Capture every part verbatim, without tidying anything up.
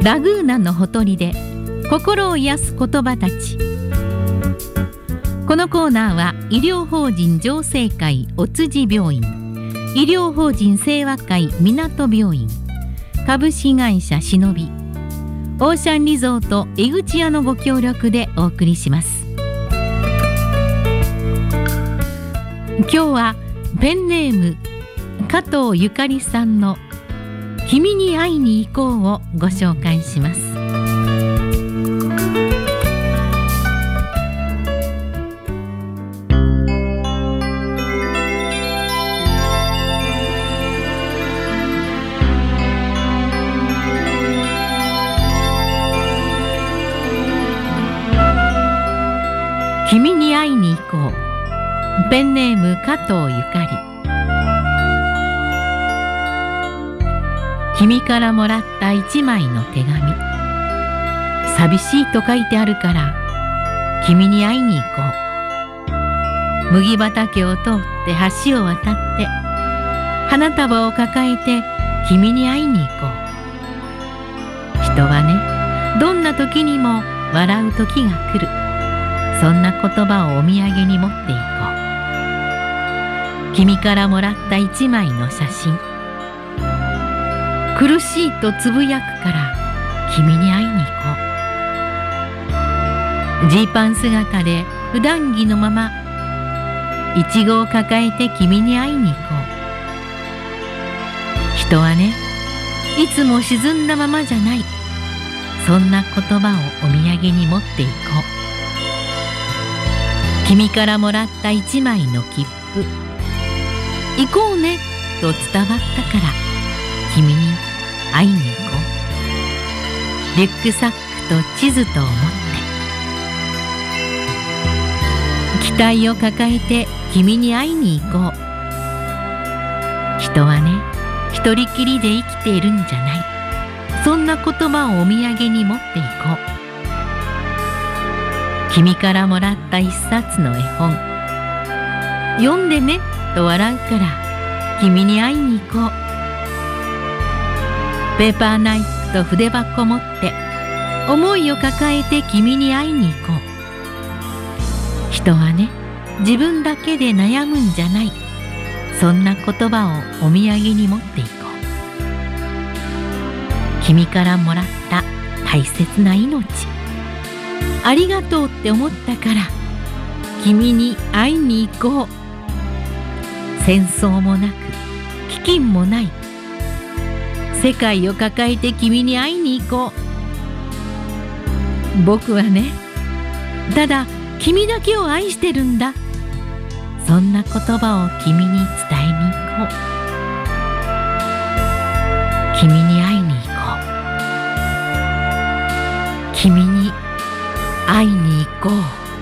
ラグーナのほとりで心を癒す言葉たち。このコーナーは医療法人浄世会お辻病院、医療法人清和会港病院、株式会社しのび、オーシャンリゾート江口屋のご協力でお送りします。今日はペンネーム加藤ゆかりさんの君に会いに行こうをご紹介します。君に会いに行こう。ペンネーム加藤ゆかり。君からもらった一枚の手紙。寂しいと書いてあるから君に会いに行こう。麦畑を通って橋を渡って花束を抱えて君に会いに行こう。人はね、どんな時にも笑う時が来る。そんな言葉をお土産に持っていこう。君からもらった一枚の写真。苦しいとつぶやくから君に会いに行こう。ジーパン姿で普段着のままいちごを抱えて君に会いに行こう。人はね、いつも沈んだままじゃない。そんな言葉をお土産に持っていこう。君からもらった一枚の切符。行こうねと伝わったから君に会いに行こう。リュックサックと地図とを持って期待を抱えて君に会いに行こう。人はね、一人きりで生きているんじゃない。そんな言葉をお土産に持っていこう。君からもらった一冊の絵本。読んでねと笑うから君に会いに行こう。ペーパーナイフと筆箱持って思いを抱えて君に会いに行こう。人はね、自分だけで悩むんじゃない。そんな言葉をお土産に持っていこう。君からもらった大切な命。ありがとうって思ったから君に会いに行こう。戦争もなく飢饉もない世界を抱えて君に会いに行こう。僕はね、ただ君だけを愛してるんだ。そんな言葉を君に伝えに行こう。君に会いに行こう。君に会いに行こう。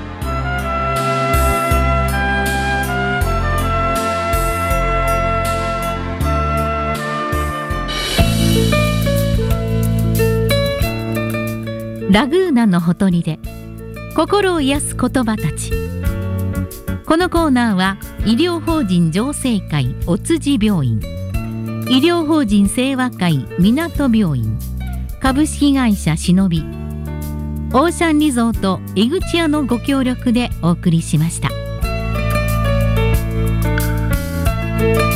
ラグーナのほとりで心を癒す言葉たち。このコーナーは医療法人浄世会お辻病院、医療法人清和会港病院、株式会社しのび、オーシャンリゾート江口屋のご協力でお送りしました。